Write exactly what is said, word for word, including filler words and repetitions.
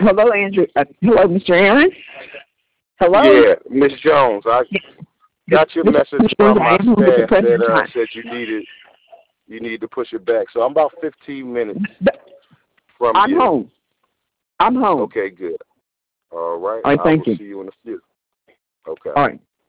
hello, Andrew. Uh, hello, Mister Aaron. Hello. Yeah, Miss Jones. I got your message from my staff that uh, said you needed you need to push it back. So I'm about fifteen minutes from I'm you. home. I'm home. Okay, good. All right. All right, I thank will you. see you in a few. Okay. All right.